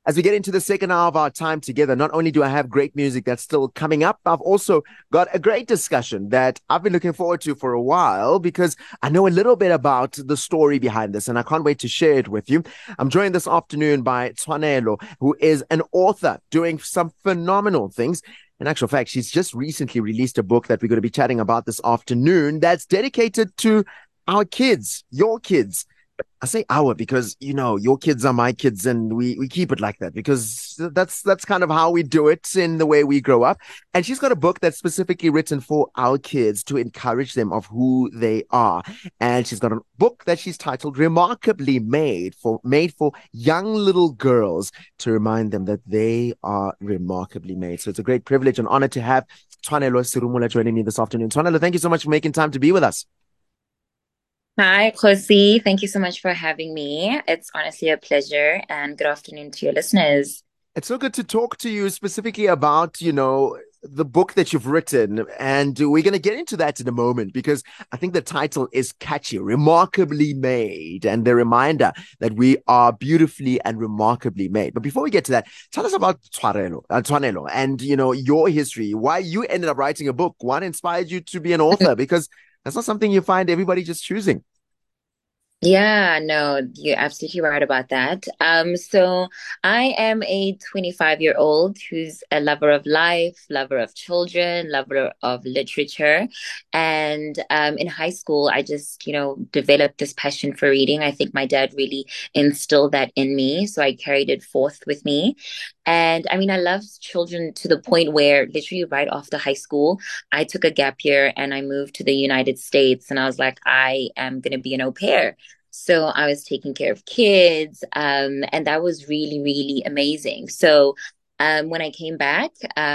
As we get into the second hour of our time together, not only do I have great music that's still coming up, I've also got a great discussion that I've been looking forward to for a while because I know a little bit about the story behind this and I can't wait to share it with you. I'm joined this afternoon by Tshwanelo, who is an author doing some phenomenal things. In actual fact, she's just recently released a book that we're going to be chatting about this afternoon that's dedicated to our kids, your kids. I say our because your kids are my kids, and we keep it like that because that's kind of how we do it in the way we grow up. And she's got a book that's specifically written for our kids to encourage them of who they are. And she's got a book that she's titled "Remarkably Made for young little girls to remind them that they are remarkably made." So it's a great privilege and honor to have Tshwanelo Serumula joining me this afternoon. Tshwanelo, thank you so much for making time to be with us. Hi, Kosi. Thank you so much for having me. It's honestly a pleasure, and good afternoon to your listeners. It's so good to talk to you specifically about, the book that you've written. And we're going to get into that in a moment because I think the title is catchy, Remarkably Made, and the reminder that we are beautifully and remarkably made. But before we get to that, tell us about Tshwanelo and, your history, why you ended up writing a book, what inspired you to be an author, because that's not something you find everybody just choosing. Yeah, no, you're absolutely right about that. So I am a 25-year-old who's a lover of life, lover of children, lover of literature. And in high school, I just, developed this passion for reading. I think my dad really instilled that in me, so I carried it forth with me. And I mean, I love children to the point where literally right after high school, I took a gap year and I moved to the United States. And I was like, I am going to be an au pair. So I was taking care of kids, and that was really, really amazing. So when I came back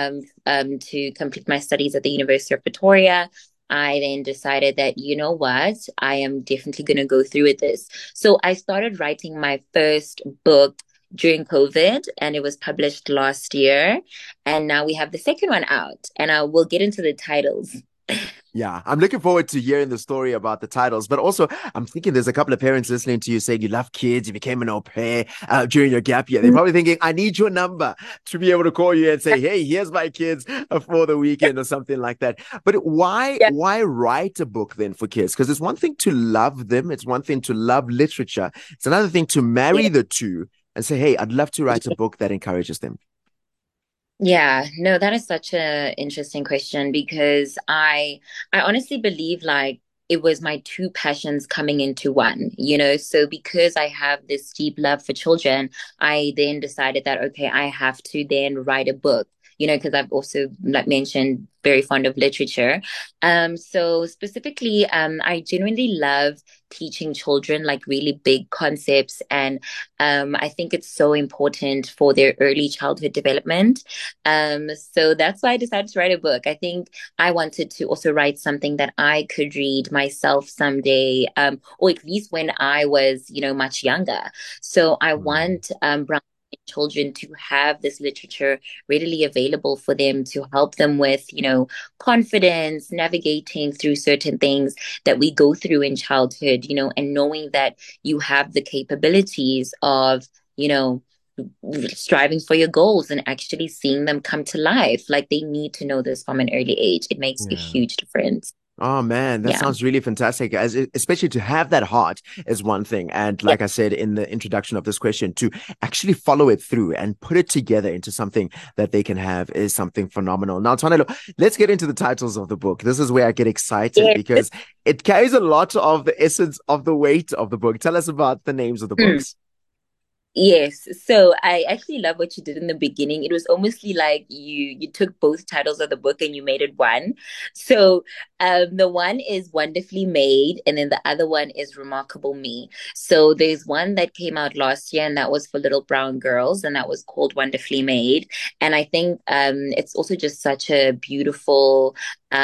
to complete my studies at the University of Pretoria, I then decided that, you know what, I am definitely going to go through with this. So I started writing my first book during COVID, and it was published last year. And now we have the second one out, and I will get into the titles. Yeah, I'm looking forward to hearing the story about the titles, but also I'm thinking there's a couple of parents listening to you saying you love kids, you became an au pair during your gap year. They're probably thinking, I need your number to be able to call you and say, hey, here's my kids for the weekend or something like that. But why write a book then for kids? Because it's one thing to love them, it's one thing to love literature, it's another thing to marry Yeah. the two and say, hey, I'd love to write a book that encourages them. Yeah, no, that is such a interesting question because I honestly believe like it was my two passions coming into one, So because I have this deep love for children, I then decided that okay, I have to then write a book, because I've also like mentioned very fond of literature. So specifically, I genuinely love teaching children like really big concepts and I think it's so important for their early childhood development. So that's why I decided to write a book. I think I wanted to also write something that I could read myself someday, or at least when I was, much younger. So I Mm. want brown children to have this literature readily available for them to help them with, confidence, navigating through certain things that we go through in childhood, and knowing that you have the capabilities of, striving for your goals and actually seeing them come to life. Like they need to know this from an early age. It makes a Yeah. huge difference. Oh man, that Yeah. sounds really fantastic. Especially to have that heart is one thing, and Yeah. like I said in the introduction of this question, to actually follow it through and put it together into something that they can have is something phenomenal. Now, Tonelo, let's get into the titles of the book. This is where I get excited Yeah. because it carries a lot of the essence of the weight of the book. Tell us about the names of the books. Yes. So I actually love what you did in the beginning. It was almost like you took both titles of the book and you made it one. So the one is Wonderfully Made, and then the other one is Remarkable Me. So there's one that came out last year, and that was for little brown girls, and that was called Wonderfully Made. And I think it's also just such a beautiful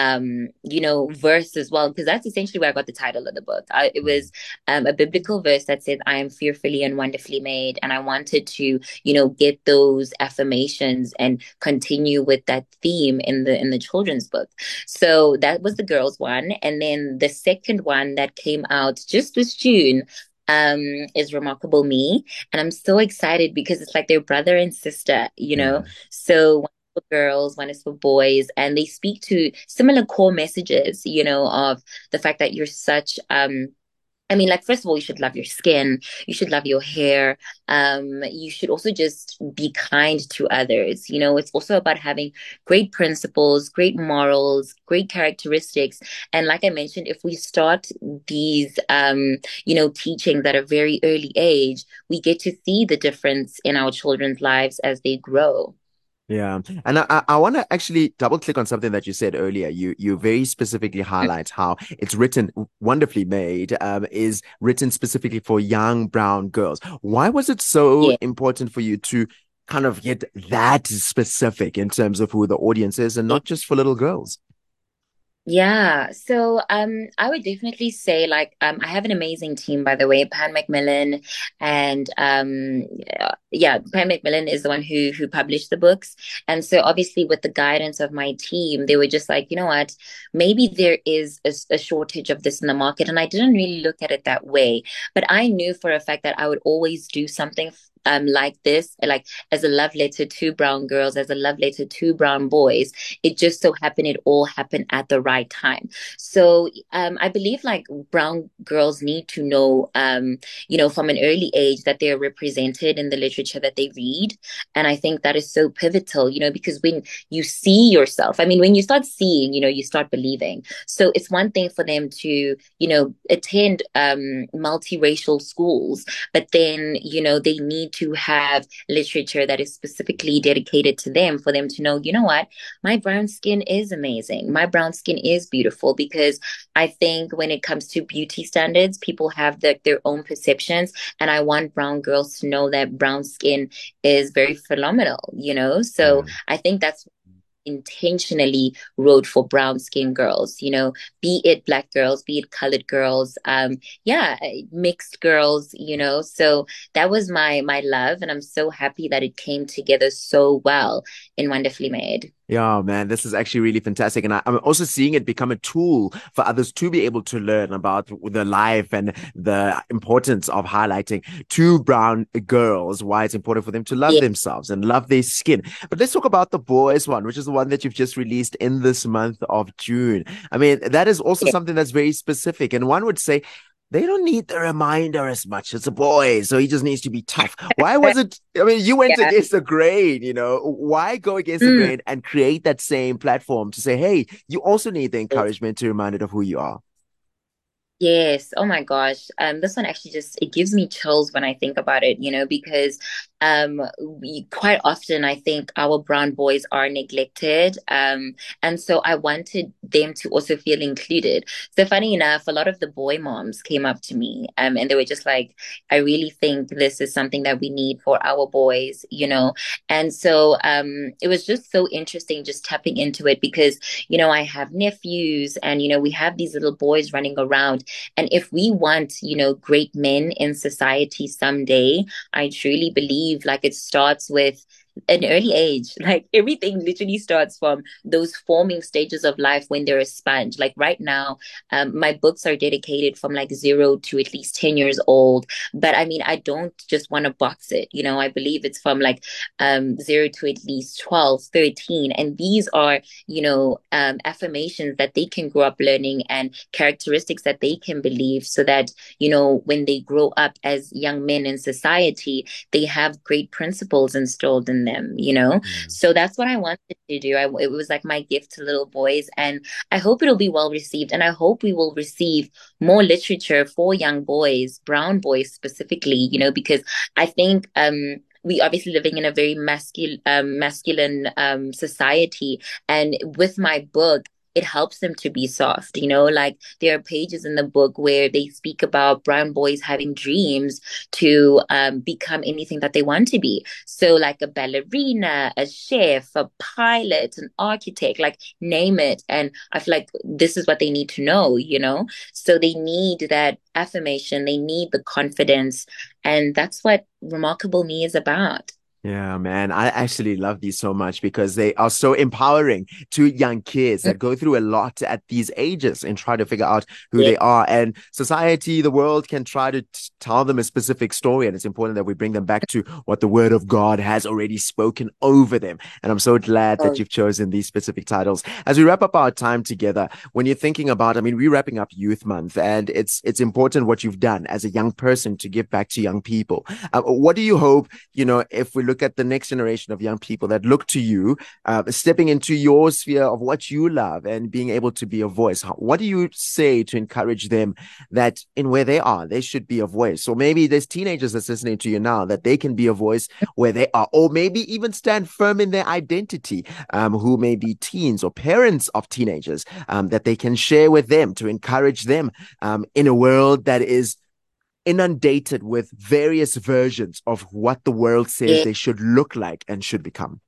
verse as well, because that's essentially where I got the title of the book. It was a biblical verse that says, I am fearfully and wonderfully made. And I wanted to, get those affirmations and continue with that theme in the children's book. So that was the girls one. And then the second one that came out just this June is Remarkable Me. And I'm so excited because it's like their brother and sister, you know? Yeah. So one is for girls, one is for boys, and they speak to similar core messages, of the fact that you're such I mean, like, first of all, you should love your skin. You should love your hair. You should also just be kind to others. It's also about having great principles, great morals, great characteristics. And like I mentioned, if we start these, teachings at a very early age, we get to see the difference in our children's lives as they grow. Yeah. And I want to actually double click on something that you said earlier. You very specifically highlight how it's written wonderfully made, is written specifically for young brown girls. Why was it so Yeah. important for you to kind of get that specific in terms of who the audience is and not just for little girls? Yeah, so I would definitely say like I have an amazing team by the way, Pan Macmillan and yeah, Pan Macmillan is the one who published the books. And so obviously with the guidance of my team, they were just like, you know what, maybe there is a shortage of this in the market. And I didn't really look at it that way, but I knew for a fact that I would always do something like this, like as a love letter to brown girls, as a love letter to brown boys. It just so happened it all happened at the right time. So I believe like brown girls need to know, from an early age that they're represented in the literature that they read. And I think that is so pivotal, because when you see yourself, I mean, when you start seeing, you start believing. So it's one thing for them to, attend multiracial schools, but then, they need to have literature that is specifically dedicated to them for them to know, you know what? My brown skin is amazing. My brown skin is beautiful because I think when it comes to beauty standards, people have their own perceptions. And I want brown girls to know that brown skin is very phenomenal. So Yeah. I think that's intentionally wrote for brown skin girls, be it black girls, be it colored girls, yeah, mixed girls. So that was my love, and I'm so happy that it came together so well in Wonderfully Made. Yeah, man, this is actually really fantastic. And I'm also seeing it become a tool for others to be able to learn about the life and the importance of highlighting to brown girls, why it's important for them to love Yeah, themselves and love their skin. But let's talk about the boys one, which is the one that you've just released in this month of June. I mean, that is also yeah, something that's very specific. And one would say, they don't need the reminder as much. It's a boy, so he just needs to be tough. Why was it? I mean, you went yeah. against the grain, you know. Why go against the Mm. grain and create that same platform to say, hey, you also need the encouragement to be reminded of who you are? Yes. Oh my gosh. This one actually just it gives me chills when I think about it, because we quite often I think our brown boys are neglected. And so I wanted them to also feel included. So funny enough, a lot of the boy moms came up to me, and they were just like, I really think this is something that we need for our boys. And so it was just so interesting just tapping into it because, I have nephews and we have these little boys running around and if we want, great men in society someday, I truly believe like it starts with an early age. Like everything literally starts from those forming stages of life when they're a sponge. Like right now, my books are dedicated from like 0 to at least 10 years old. But I mean, I don't just want to box it. I believe it's from like 0 to at least 12, 13. And these are affirmations that they can grow up learning and characteristics that they can believe so that, when they grow up as young men in society, they have great principles installed in them. Mm. So that's what I wanted to do. It was like my gift to little boys. And I hope it'll be well received. And I hope we will receive more literature for young boys, brown boys specifically, because I think, we obviously living in a very masculine society and with my book it helps them to be soft, like there are pages in the book where they speak about brown boys having dreams to become anything that they want to be. So like a ballerina, a chef, a pilot, an architect, like name it. And I feel like this is what they need to know. So they need that affirmation, they need the confidence, and that's what Remarkable Me is about. Yeah, man. I actually love these so much because they are so empowering to young kids Mm. that go through a lot at these ages and try to figure out who Yeah. they are. And society, the world can try to tell them a specific story. And it's important that we bring them back to what the word of God has already spoken over them. And I'm so glad that Oh, you've chosen these specific titles. As we wrap up our time together, when you're thinking about, I mean, we're wrapping up Youth Month, and it's important what you've done as a young person to give back to young people. What do you hope, if we look at the next generation of young people that look to you, stepping into your sphere of what you love and being able to be a voice, what do you say to encourage them that in where they are, they should be a voice? Or maybe there's teenagers that's listening to you now that they can be a voice where they are, or maybe even stand firm in their identity, who may be teens or parents of teenagers, that they can share with them to encourage them in a world that is inundated with various versions of what the world says yeah. they should look like and should become.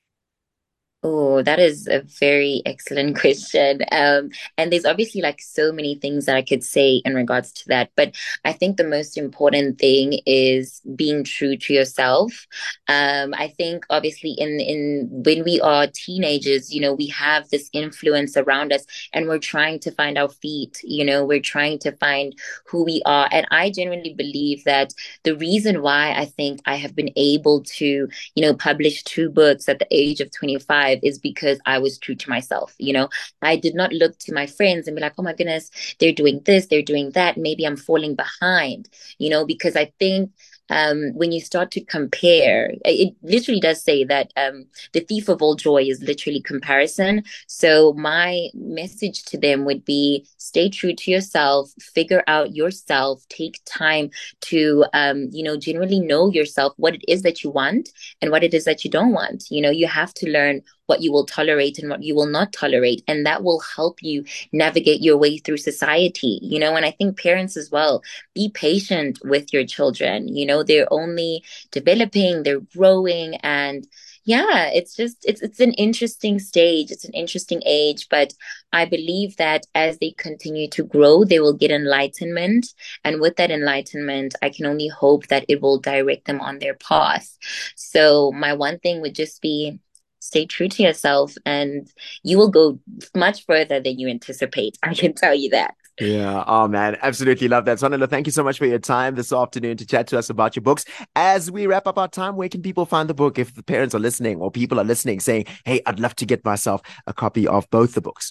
Oh, that is a very excellent question. And there's obviously like so many things that I could say in regards to that. But I think the most important thing is being true to yourself. I think obviously in when we are teenagers, we have this influence around us and we're trying to find our feet, we're trying to find who we are. And I genuinely believe that the reason why I think I have been able to published two books at the age of 25 is because I was true to myself. I did not look to my friends and be like, oh my goodness, they're doing this, they're doing that. Maybe I'm falling behind, because I think when you start to compare, it literally does say that the thief of all joy is literally comparison. So my message to them would be stay true to yourself, figure out yourself, take time to, generally know yourself, what it is that you want and what it is that you don't want. You have to learn what you will tolerate and what you will not tolerate. And that will help you navigate your way through society. And I think parents as well, be patient with your children. They're only developing, they're growing, and yeah, it's an interesting stage. It's an interesting age, but I believe that as they continue to grow, they will get enlightenment. And with that enlightenment, I can only hope that it will direct them on their path. So my one thing would just be stay true to yourself and you will go much further than you anticipate. I can tell you that. Yeah. Oh, man. Absolutely love that. Sonala, thank you so much for your time this afternoon to chat to us about your books. As we wrap up our time, where can people find the book if the parents are listening or people are listening saying, hey, I'd love to get myself a copy of both the books?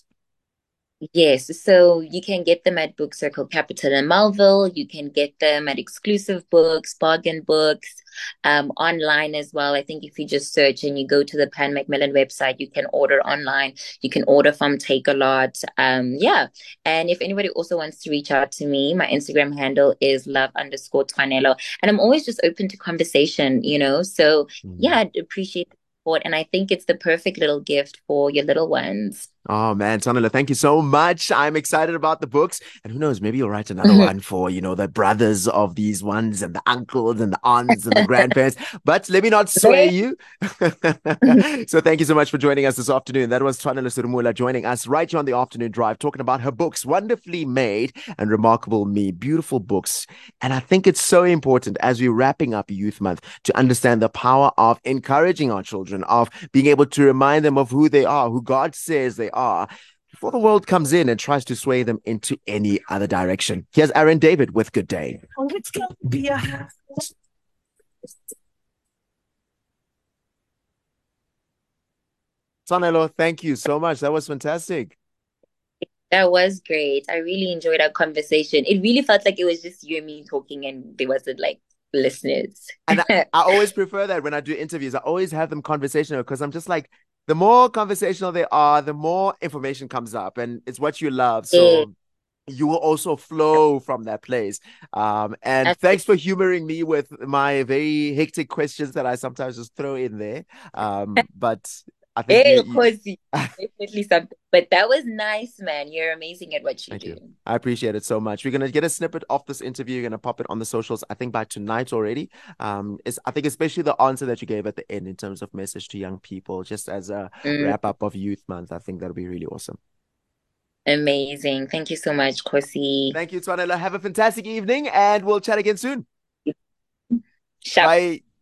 Yes, so you can get them at Book Circle Capital in Melville. You can get them at Exclusive Books, Bargain Books, online as well. I think if you just search and you go to the Pan Macmillan website, you can order online. You can order from Take a Lot. Yeah. And if anybody also wants to reach out to me, my Instagram handle is love_Twanelo. And I'm always just open to conversation. So yeah, Mm. I'd appreciate the support. And I think it's the perfect little gift for your little ones. Oh man, Tanela, thank you so much. I'm excited about the books. And who knows, maybe you'll write another one for, the brothers of these ones and the uncles and the aunts and the grandparents. But let me not sway you. So thank you so much for joining us this afternoon. That was Twanela Surumula joining us right here on the afternoon drive, talking about her books, Wonderfully Made and Remarkable Me. Beautiful books. And I think it's so important as we're wrapping up Youth Month to understand the power of encouraging our children, of being able to remind them of who they are, who God says they are, before the world comes in and tries to sway them into any other direction. Here's Aaron David with Good Day. Oh, it's gonna be a Sanelo, thank you so much. That was fantastic. That was great. I really enjoyed our conversation. It really felt like it was just you and me talking and there wasn't like listeners. And I always prefer that when I do interviews. I always have them conversational because I'm just like, the more conversational they are, the more information comes up, and it's what you love. Yeah, So you will also flow from that place. And absolutely. thanks for humoring me with my very hectic questions that I sometimes just throw in there. But I think Hey, you, of you course, definitely something. But that was nice, man. You're amazing at what you Thank do. you. I appreciate it so much. We're gonna get a snippet of this interview. You're gonna pop it on the socials, I think by tonight already. Is I think especially the answer that you gave at the end in terms of message to young people, just as a Mm, wrap up of Youth Month. I think that'll be really awesome. amazing. Thank you so much, Kosi. Thank you, Twanela. Have a fantastic evening, and we'll chat again soon. Sharp. Bye.